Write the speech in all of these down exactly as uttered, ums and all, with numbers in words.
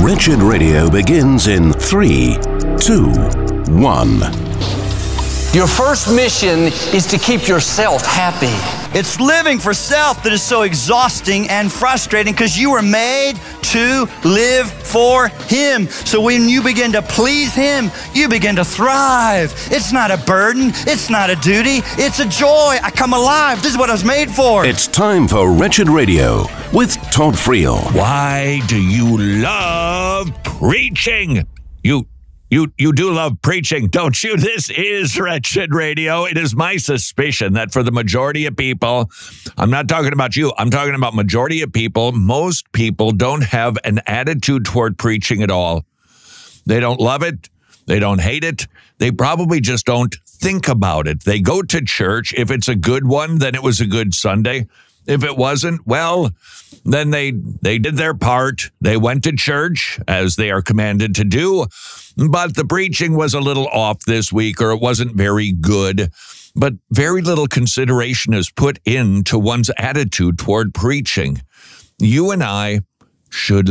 Wretched Radio begins in three, two, one. Your first mission is to keep yourself happy. It's living for self that is so exhausting and frustrating because you were made to live for Him. So when you begin to please Him, you begin to thrive. It's not a burden. It's not a duty. It's a joy. I come alive. This is what I was made for. It's time for Wretched Radio with Todd Friel. Why do you love preaching? You You you do love preaching, don't you? This is Wretched Radio. It is my suspicion that for the majority of people, I'm not talking about you, I'm talking about majority of people, most people don't have an attitude toward preaching at all. They don't love it. They don't hate it. They probably just don't think about it. They go to church. If it's a good one, then it was a good Sunday. If it wasn't, well, then they they did their part. They went to church, as they are commanded to do, but the preaching was a little off this week, or it wasn't very good. But very little consideration is put into one's attitude toward preaching. You and I should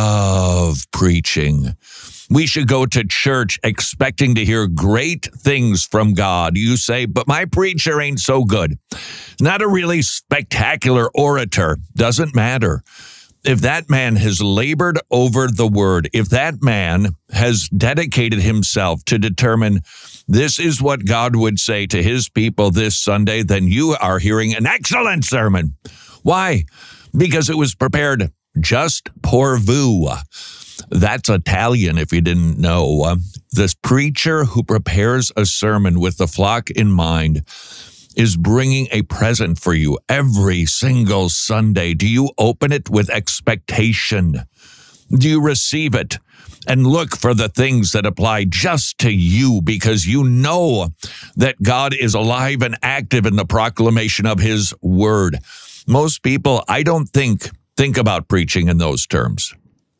love preaching. We should go to church expecting to hear great things from God. You say, but my preacher ain't so good. Not a really spectacular orator. Doesn't matter. If that man has labored over the word, if that man has dedicated himself to determine this is what God would say to his people this Sunday, then you are hearing an excellent sermon. Why? Because it was prepared just pour vous. That's Italian, if you didn't know. Uh, this preacher who prepares a sermon with the flock in mind is bringing a present for you every single Sunday. Do you open it with expectation? Do you receive it and look for the things that apply just to you because you know that God is alive and active in the proclamation of His word? Most people, I don't think, think about preaching in those terms.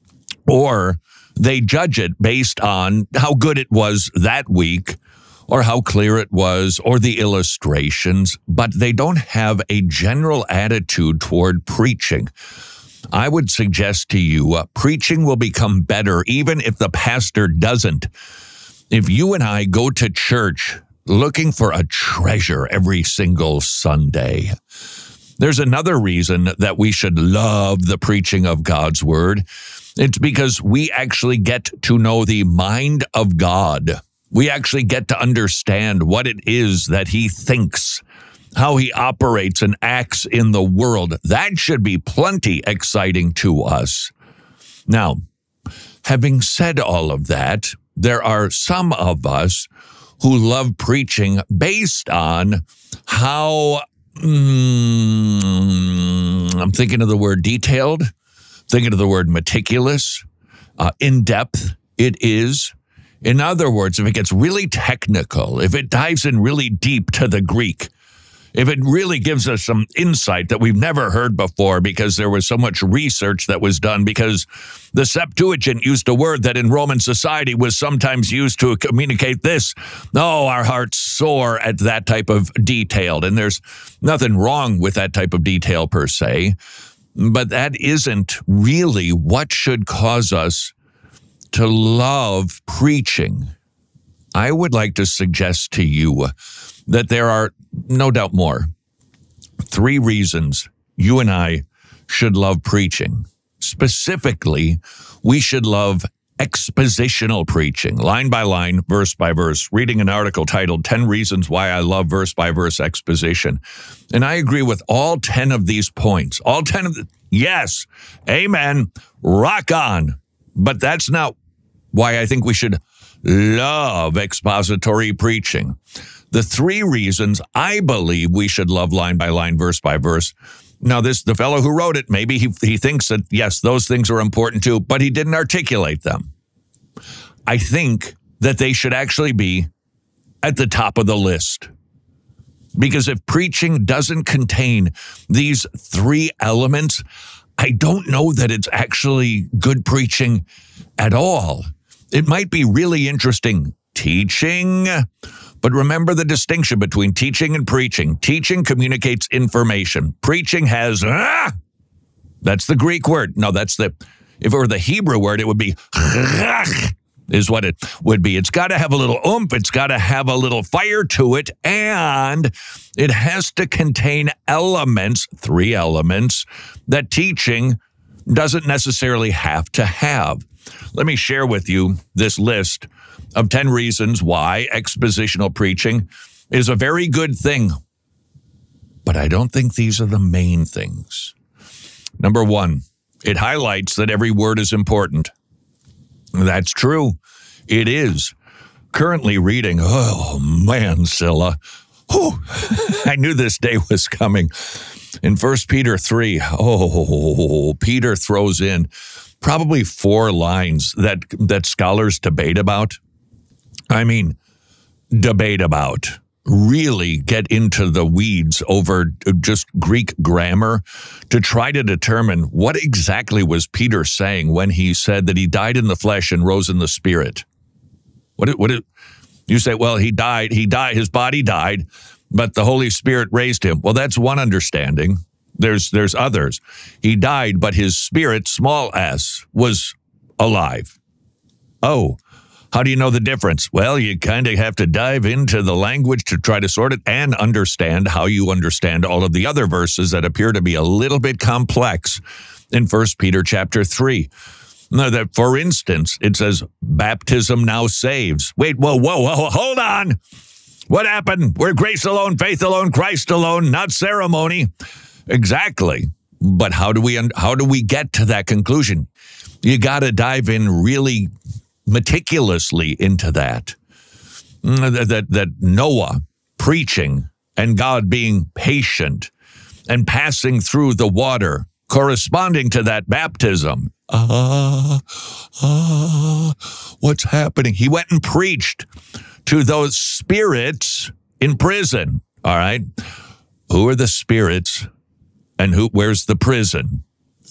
Or they judge it based on how good it was that week, or how clear it was, or the illustrations, but they don't have a general attitude toward preaching. I would suggest to you, uh, preaching will become better even if the pastor doesn't. If you and I go to church looking for a treasure every single Sunday, there's another reason that we should love the preaching of God's word. It's because we actually get to know the mind of God. We actually get to understand what it is that He thinks, how He operates and acts in the world. That should be plenty exciting to us. Now, having said all of that, there are some of us who love preaching based on how, mm, I'm thinking of the word detailed, thinking of the word meticulous, uh, in-depth it is. In other words, if it gets really technical, if it dives in really deep to the Greek, if it really gives us some insight that we've never heard before because there was so much research that was done, because the Septuagint used a word that in Roman society was sometimes used to communicate this. Oh, our hearts soar at that type of detail. And there's nothing wrong with that type of detail per se. But that isn't really what should cause us to love preaching. I would like to suggest to you that there are, no doubt more, three reasons you and I should love preaching. Specifically, we should love expositional preaching, line by line, verse by verse, reading an article titled ten Reasons Why I Love Verse by Verse Exposition. And I agree with all ten of these points. All ten of the, yes, amen, rock on. But that's not why I think we should love expository preaching. The three reasons I believe we should love line by line, verse by verse. Now, this the fellow who wrote it, maybe he, he thinks that, yes, those things are important too, but he didn't articulate them. I think that they should actually be at the top of the list. Because if preaching doesn't contain these three elements, I don't know that it's actually good preaching at all. It might be really interesting teaching, but remember the distinction between teaching and preaching. Teaching communicates information. Preaching has, ah, that's the Greek word. No, that's the, If it were the Hebrew word, it would be is what it would be. It's got to have a little oomph. It's got to have a little fire to it. And it has to contain elements, three elements, that teaching doesn't necessarily have to have. Let me share with you this list of ten reasons why expositional preaching is a very good thing. But I don't think these are the main things. Number one, it highlights that every word is important. That's true. It is. Currently reading, oh man, Scylla. Whew, I knew this day was coming. In First Peter three, oh, Peter throws in probably four lines that, that scholars debate about. I mean, debate about. Really get into the weeds over just Greek grammar to try to determine what exactly was Peter saying when he said that he died in the flesh and rose in the spirit. What it, what it, you say, well, he died, he died, his body died, but the Holy Spirit raised him. Well, that's one understanding. There's there's others. He died, but his spirit, small s, was alive. Oh, how do you know the difference? Well, you kind of have to dive into the language to try to sort it and understand how you understand all of the other verses that appear to be a little bit complex in First Peter chapter three. Now, that, for instance, it says, baptism now saves. Wait, whoa, whoa, whoa, hold on. What happened? We're grace alone, faith alone, Christ alone, not ceremony. Exactly. But how do we how do we get to that conclusion? You got to dive in really meticulously into that. That, that. that Noah preaching and God being patient and passing through the water, corresponding to that baptism. Ah, ah, what's happening? He went and preached to those spirits in prison. All right. Who are the spirits and who? Where's the prison?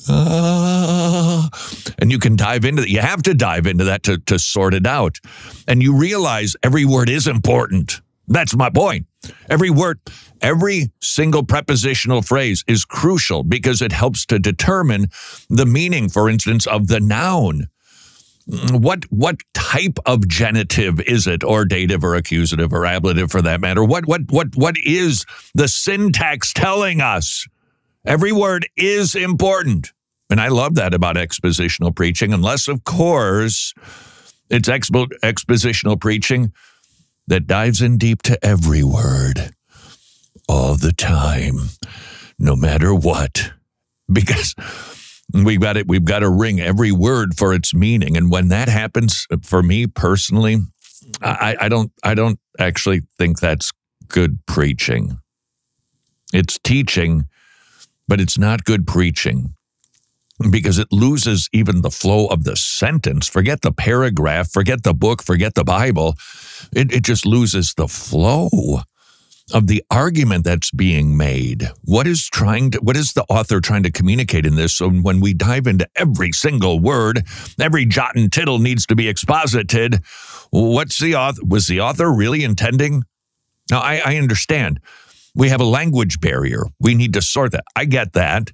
Uh, and you can dive into that. You have to dive into that to, to sort it out. And you realize every word is important. That's my point. Every word, every single prepositional phrase is crucial because it helps to determine the meaning, for instance, of the noun. What what type of genitive is it, or dative or accusative or ablative for that matter? What what what what is the syntax telling us? Every word is important. And I love that about expositional preaching, unless, of course, it's expo- expositional preaching that dives in deep to every word all the time, no matter what. Because we've got it, we've got to wring every word for its meaning. And when that happens, for me personally, I, I don't I don't actually think that's good preaching. It's teaching, but it's not good preaching because it loses even the flow of the sentence. Forget the paragraph, forget the book, forget the Bible. It, it just loses the flow of the argument that's being made. What is trying to, what is the author trying to communicate in this? So when we dive into every single word, every jot and tittle needs to be exposited. What's the author? Was the author really intending? Now, I, I understand. We have a language barrier. We need to sort that. I get that.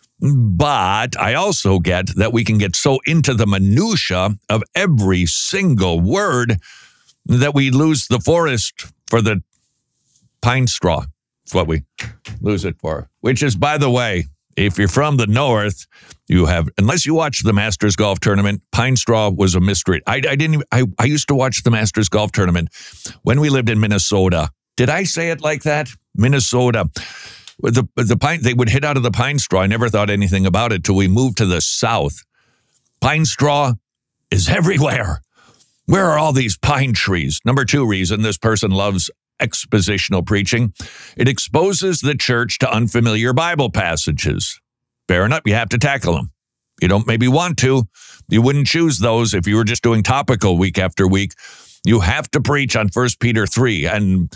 But I also get that we can get so into the minutia of every single word that we lose the forest for the pine straw. That's what we lose it for. Which is, by the way, if you're from the north, you have, unless you watch the Masters Golf Tournament, pine straw was a mystery. I, I didn't even, I, I used to watch the Masters Golf Tournament when we lived in Minnesota. Did I say it like that? Minnesota. The the pine, they would hit out of the pine straw. I never thought anything about it till we moved to the south. Pine straw is everywhere. Where are all these pine trees? Number two reason this person loves expositional preaching. It exposes the church to unfamiliar Bible passages. Fair enough, you have to tackle them. You don't maybe want to. You wouldn't choose those if you were just doing topical week after week. You have to preach on First Peter three and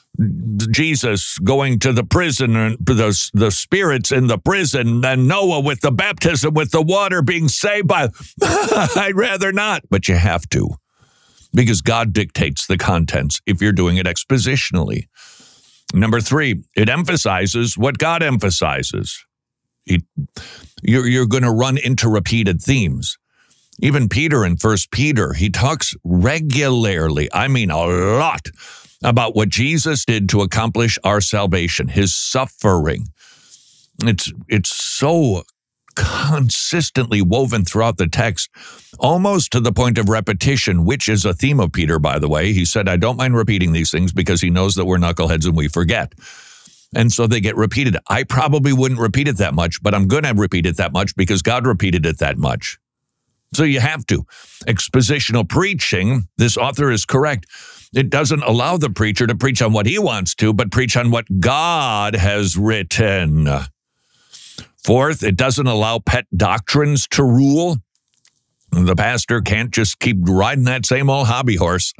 Jesus going to the prison, and the, the spirits in the prison, and Noah with the baptism, with the water being saved by, I'd rather not, but you have to, because God dictates the contents if you're doing it expositionally. Number three, it emphasizes what God emphasizes. He, you're you're going to run into repeated themes. Even Peter in First Peter, he talks regularly, I mean a lot, about what Jesus did to accomplish our salvation, his suffering. It's it's so consistently woven throughout the text, almost to the point of repetition, which is a theme of Peter, by the way. He said, I don't mind repeating these things because he knows that we're knuckleheads and we forget. And so they get repeated. I probably wouldn't repeat it that much, but I'm going to repeat it that much because God repeated it that much. So you have to. Expositional preaching, this author is correct. It doesn't allow the preacher to preach on what he wants to, but preach on what God has written. Fourth, it doesn't allow pet doctrines to rule. The pastor can't just keep riding that same old hobby horse.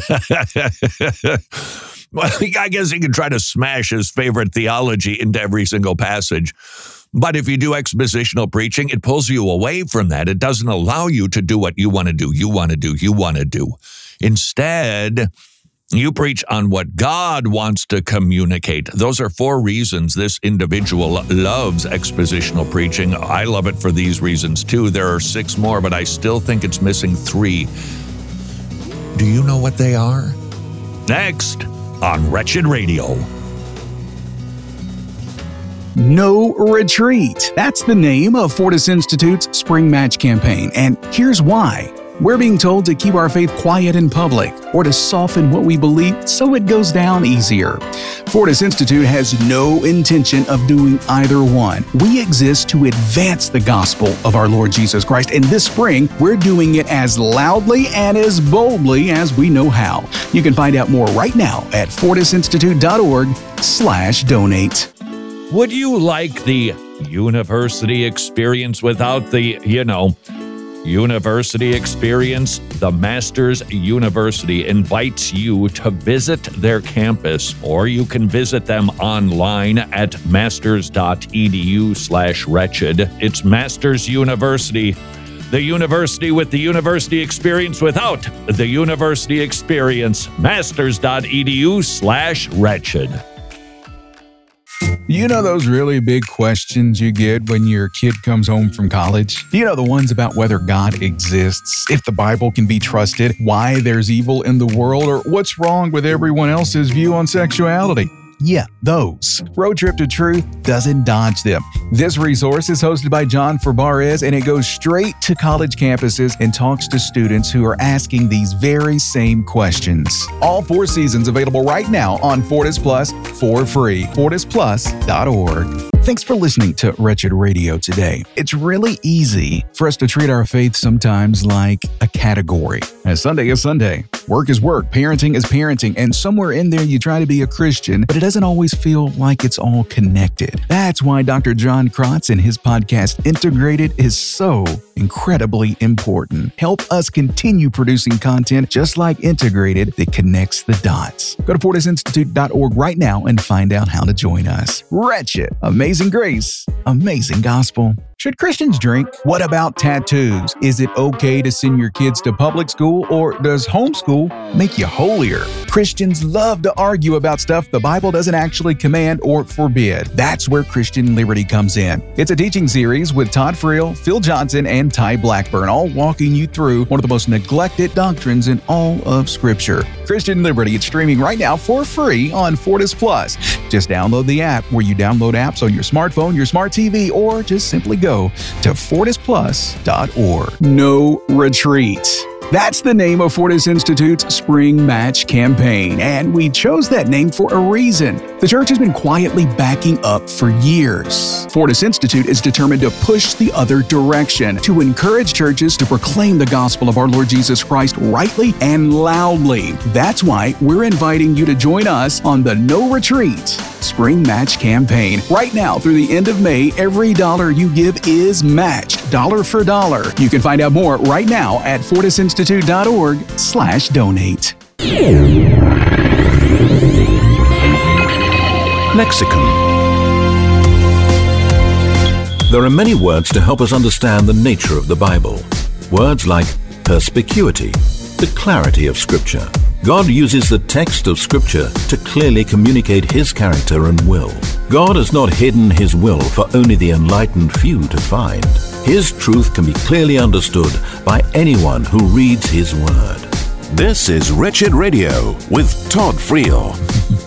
Well, I guess he can try to smash his favorite theology into every single passage. But if you do expositional preaching, it pulls you away from that. It doesn't allow you to do what you want to do, you want to do, you want to do. Instead, you preach on what God wants to communicate. Those are four reasons this individual loves expositional preaching. I love it for these reasons too. There are six more, but I still think it's missing three. Do you know what they are? Next on Wretched Radio. No Retreat. That's the name of Fortis Institute's Spring Match campaign, and here's why. We're being told to keep our faith quiet in public or to soften what we believe so it goes down easier. Fortis Institute has no intention of doing either one. We exist to advance the gospel of our Lord Jesus Christ, and this spring, we're doing it as loudly and as boldly as we know how. You can find out more right now at fortisinstitute.org slash donate. Would you like the university experience without the, you know, university experience? The Masters University invites you to visit their campus, or you can visit them online at masters.edu slash wretched. It's Masters University, the university with the university experience without the university experience. Masters.edu slash wretched. You know those really big questions you get when your kid comes home from college? You know the ones about whether God exists, if the Bible can be trusted, why there's evil in the world, or what's wrong with everyone else's view on sexuality? Yeah, those. Road Trip to Truth doesn't dodge them. This resource is hosted by John Fabarez, and it goes straight to college campuses and talks to students who are asking these very same questions. All four seasons available right now on Fortis Plus for free. fortis plus dot org. Thanks for listening to Wretched Radio today. It's really easy for us to treat our faith sometimes like a category. As Sunday is Sunday, work is work, parenting is parenting, and somewhere in there you try to be a Christian, but it doesn't always feel like it's all connected. That's why Doctor John Krotz and his podcast Integrated is so incredibly important. Help us continue producing content just like Integrated that connects the dots. Go to fortis institute dot org right now and find out how to join us. Wretched, amazing grace, amazing gospel. Should Christians drink? What about tattoos? Is it okay to send your kids to public school, or does homeschool make you holier? Christians love to argue about stuff the Bible doesn't actually command or forbid. That's where Christian Liberty comes in. It's a teaching series with Todd Friel, Phil Johnson, and Ty Blackburn, all walking you through one of the most neglected doctrines in all of Scripture. Christian Liberty, it's streaming right now for free on Fortis Plus. Just download the app where you download apps on your smartphone, your smart T V, or just simply go to fortis plus dot org. No Retreat. That's the name of Fortis Institute's Spring Match campaign, and we chose that name for a reason. The church has been quietly backing up for years. Fortis Institute is determined to push the other direction, to encourage churches to proclaim the gospel of our Lord Jesus Christ rightly and loudly. That's why we're inviting you to join us on the No Retreat Spring Match campaign. Right now, through the end of May, every dollar you give is matched, dollar for dollar. You can find out more right now at fortis institute dot org slash donate. Lexicon. There are many words to help us understand the nature of the Bible. Words like perspicuity, the clarity of Scripture. God uses the text of Scripture to clearly communicate His character and will. God has not hidden his will for only the enlightened few to find. His truth can be clearly understood by anyone who reads his word. This is Wretched Radio with Todd Friel.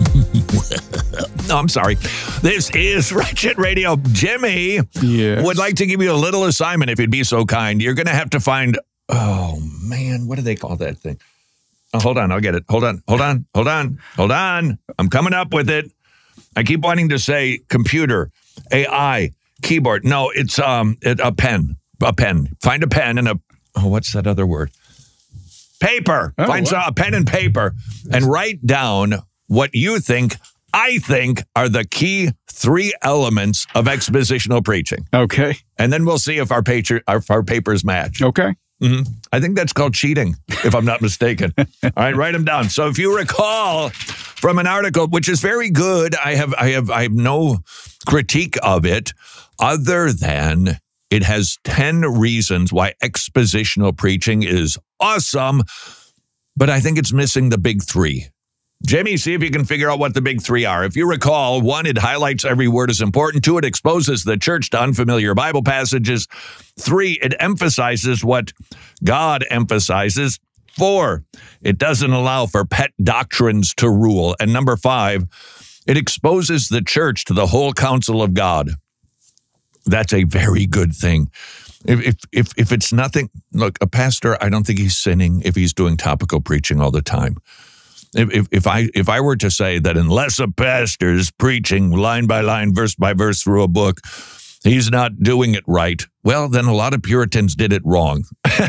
No, I'm sorry. This is Wretched Radio. Jimmy Yes. would like to give you a little assignment if you'd be so kind. You're going to have to find, oh man, what do they call that thing? Oh, hold on, I'll get it. Hold on, hold on, hold on, hold on. I'm coming up with it. I keep wanting to say computer, A I, keyboard. No, it's um it, a pen, a pen. Find a pen and a, oh, what's that other word? Paper. Oh, Find wow. some, a pen and paper and write down what you think, I think, are the key three elements of expositional preaching. Okay. And then we'll see if our, paper, if our papers match. Okay. Mm-hmm. I think that's called cheating, if I'm not mistaken. All right, write them down. So if you recall from an article, which is very good, I have, I have, I have no critique of it, other than it has ten reasons why expositional preaching is awesome, but I think it's missing the big three. Jimmy, see if you can figure out what the big three are. If you recall, one, it highlights every word is important. Two, it exposes the church to unfamiliar Bible passages. Three, it emphasizes what God emphasizes. Four, it doesn't allow for pet doctrines to rule. And number five, it exposes the church to the whole counsel of God. That's a very good thing. If, if if if it's nothing, look, a pastor, I don't think he's sinning if he's doing topical preaching all the time. If, if if I if I were to say that unless a pastor is preaching line by line, verse by verse through a book, he's not doing it right, well, then a lot of Puritans did it wrong.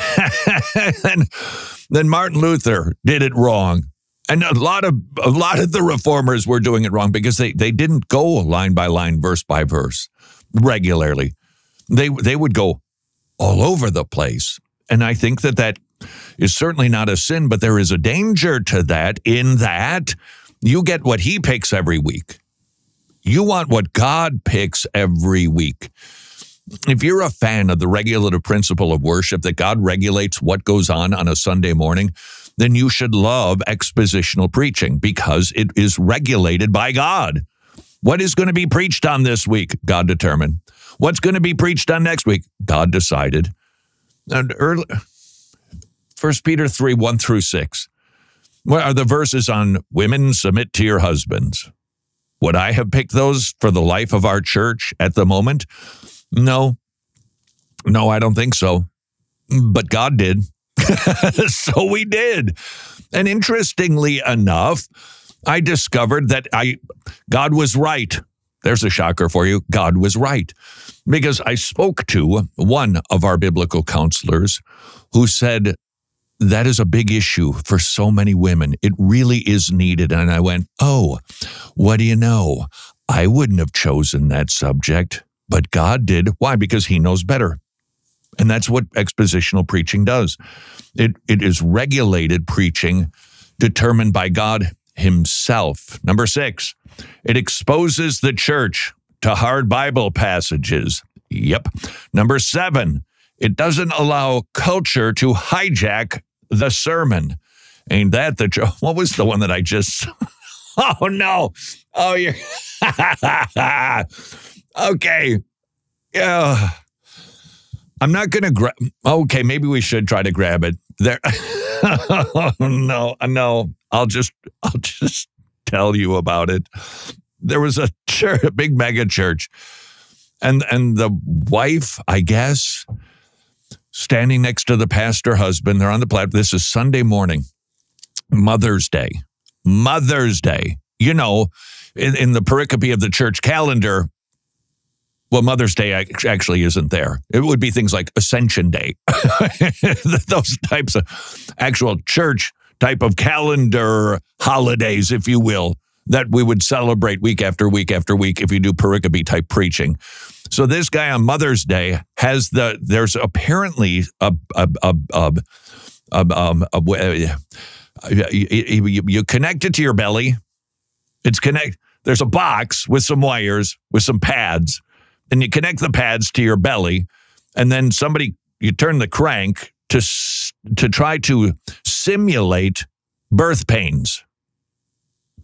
and then Martin Luther did it wrong. And a lot of a lot of the reformers were doing it wrong because they, they didn't go line by line, verse by verse regularly. They they would go all over the place. And I think that that is certainly not a sin, but there is a danger to that in that you get what he picks every week. You want what God picks every week. If you're a fan of the regulative principle of worship, that God regulates what goes on on a Sunday morning, then you should love expositional preaching because it is regulated by God. What is going to be preached on this week? God determined. What's going to be preached on next week? God decided. And early, First Peter three, one through six. What are the verses on women submit to your husbands? Would I have picked those for the life of our church at the moment? No. No, I don't think so. But God did. So we did. And interestingly enough, I discovered that I God was right. There's a shocker for you. God was right. Because I spoke to one of our biblical counselors who said, that is a big issue for so many women. It really is needed. And I went, oh, what do you know? I wouldn't have chosen that subject, but God did. Why? Because he knows better. And that's what expositional preaching does. It It is regulated preaching determined by God himself. Number six, it exposes the church to hard Bible passages. Yep. Number seven, it doesn't allow culture to hijack the sermon. Ain't that the joke? What was the one that I just... Oh, no. Oh, you're... Okay. Yeah. I'm not going to grab... Okay, maybe we should try to grab it. There. Oh, no, no. I'll just, I'll just tell you about it. There was a church, a big mega church, and and the wife, I guess, standing next to the pastor husband. They're on the platform. This is Sunday morning, Mother's Day. Mother's Day. You know, in, in the pericope of the church calendar, well, Mother's Day actually isn't there. It would be things like Ascension Day. Those types of actual church type of calendar holidays, if you will, that we would celebrate week after week after week if you do pericope type preaching. So this guy on Mother's Day has the, there's apparently a, a, a, a, a, um, a, a you, you connect it to your belly. It's connect. There's a box with some wires, with some pads, and you connect the pads to your belly, and then somebody, you turn the crank to to try to simulate birth pains.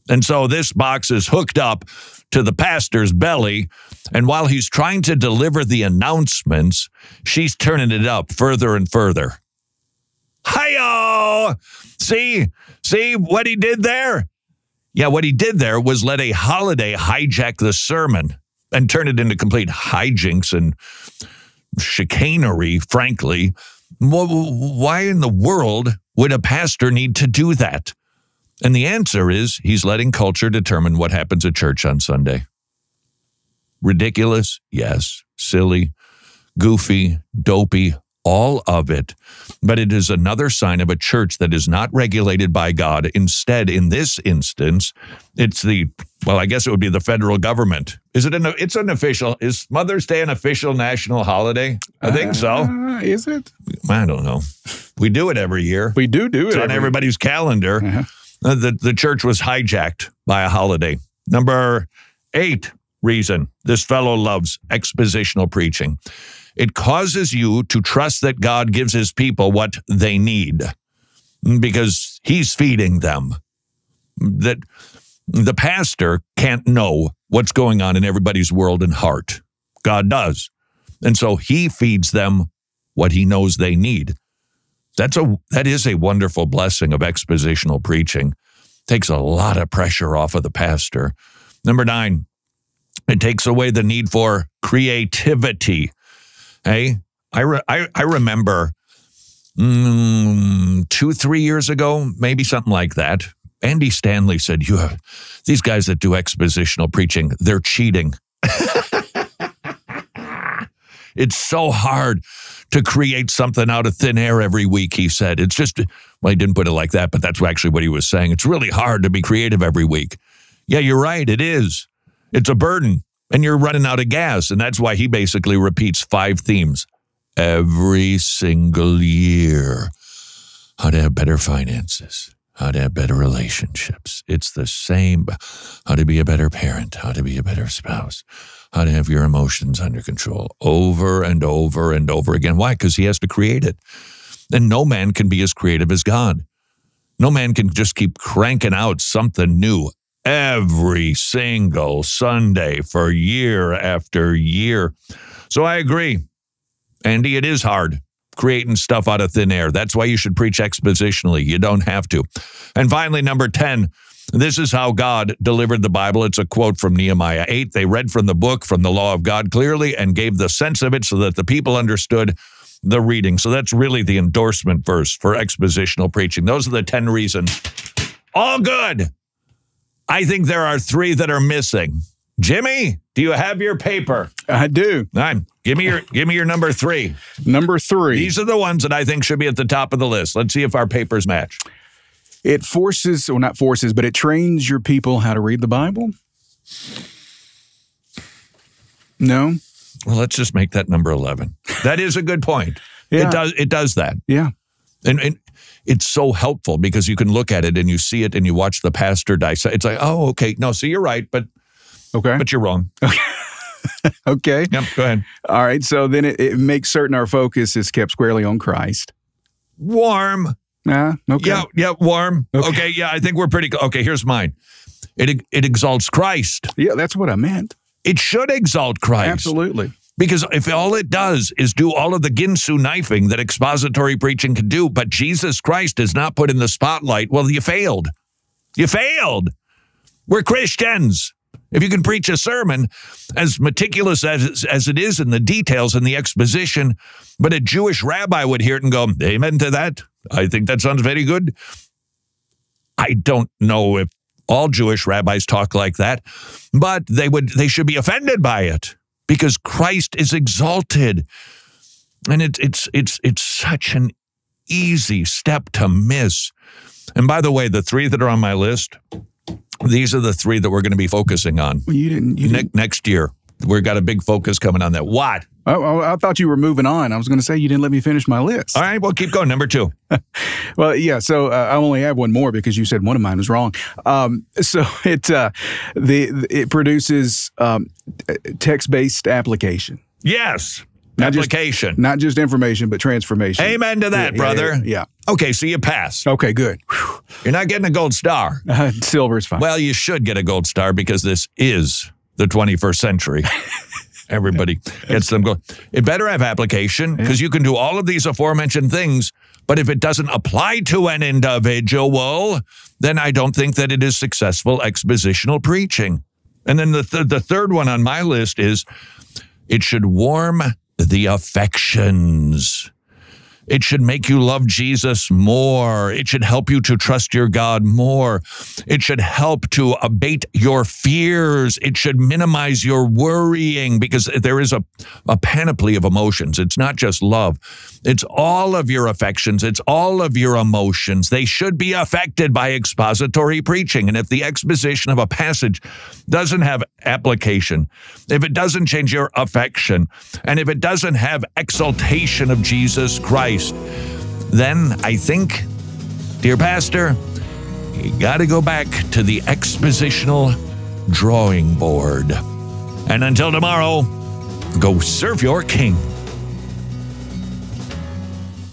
And so this box is hooked up to the pastor's belly, and while he's trying to deliver the announcements, she's turning it up further and further. Hi-yo! See? See what he did there? Yeah, what he did there was let a holiday hijack the sermon and turn it into complete hijinks and chicanery, frankly. Why in the world would a pastor need to do that? And the answer is he's letting culture determine what happens at church on Sunday. Ridiculous? Yes. Silly, goofy, dopey, all of it. But it is another sign of a church that is not regulated by God. Instead, in this instance, it's the, well, I guess it would be the federal government. Is it an, it's an official, is Mother's Day an official national holiday? I think so. Uh, is it? I don't know. We do it every year. We do do it. It's on every everybody's calendar. Uh-huh. Uh, the, the church was hijacked by a holiday. Number eight reason this fellow loves expositional preaching. It causes you to trust that God gives his people what they need because he's feeding them. That the pastor can't know what's going on in everybody's world and heart. God does. And so he feeds them what he knows they need. That's a that is a wonderful blessing of expositional preaching. Takes a lot of pressure off of the pastor. Number nine, it takes away the need for creativity. Hey, I re- I, I remember mm, two, three years ago, maybe something like that. Andy Stanley said, "You, these guys that do expositional preaching, they're cheating." It's so hard to create something out of thin air every week, he said. It's just, well, he didn't put it like that, but that's actually what he was saying. It's really hard to be creative every week. Yeah, you're right. It is. It's a burden, and you're running out of gas. And that's why he basically repeats five themes every single year. How to have better finances, how to have better relationships. It's the same. How to be a better parent, how to be a better spouse, how to have your emotions under control, over and over and over again. Why? Because he has to create it. And no man can be as creative as God. No man can just keep cranking out something new every single Sunday for year after year. So I agree. Andy, it is hard creating stuff out of thin air. That's why you should preach expositionally. You don't have to. And finally, number ten, this is how God delivered the Bible. It's a quote from Nehemiah eight. They read from the book, from the law of God clearly, and gave the sense of it so that the people understood the reading. So that's really the endorsement verse for expositional preaching. Those are the ten reasons. All good. I think there are three that are missing. Jimmy, do you have your paper? I do. All right. Give me your give me your number three. Number three. These are the ones that I think should be at the top of the list. Let's see if our papers match. It forces, or not forces, but it trains your people how to read the Bible? No? Well, let's just make that number eleven. That is a good point. Yeah. It does it does that. Yeah. And, and it's so helpful because you can look at it and you see it and you watch the pastor dissect. It's like, oh, okay. No, so you're right, but Okay. but you're wrong. Okay. Yep, go ahead. All right. So then it, it makes certain our focus is kept squarely on Christ. Warm. Ah, okay. Yeah, yeah, warm. Okay. Okay, yeah, I think we're pretty good. Okay, here's mine. It it exalts Christ. Yeah, that's what I meant. It should exalt Christ. Absolutely. Because if all it does is do all of the Ginsu knifing that expository preaching can do, but Jesus Christ is not put in the spotlight, well, you failed. You failed. We're Christians. If you can preach a sermon as meticulous as, as it is in the details and the exposition, but a Jewish rabbi would hear it and go, amen to that. I think that sounds very good. I don't know if all Jewish rabbis talk like that, but they would they should be offended by it because Christ is exalted. And it, it's it's it's such an easy step to miss. And by the way, the three that are on my list, these are the three that we're going to be focusing on. Well, you didn't. You ne- didn't. Next year. We've got a big focus coming on that. What? Oh, oh, I thought you were moving on. I was going to say you didn't let me finish my list. All right, well, keep going. Number two. Well, yeah. So uh, I only have one more because you said one of mine was wrong. Um, so it uh, the it produces um, text-based application. Yes. Not application. Just, not just information, but transformation. Amen to that, yeah, brother. Yeah, yeah, yeah. Okay, so you pass. Okay, good. You're not getting a gold star. Uh, silver's fine. Well, you should get a gold star because this is the twenty-first century. Everybody gets them gold. It better have application because you can do all of these aforementioned things, but if it doesn't apply to an individual, then I don't think that it is successful expositional preaching. And then the th- the third one on my list is it should warm the affections. It should make you love Jesus more. It should help you to trust your God more. It should help to abate your fears. It should minimize your worrying because there is a, a panoply of emotions. It's not just love. It's all of your affections. It's all of your emotions. They should be affected by expository preaching. And if the exposition of a passage doesn't have application, if it doesn't change your affection, and if it doesn't have exaltation of Jesus Christ, then I think, dear pastor, you got to go back to the expositional drawing board. And until tomorrow, go serve your king.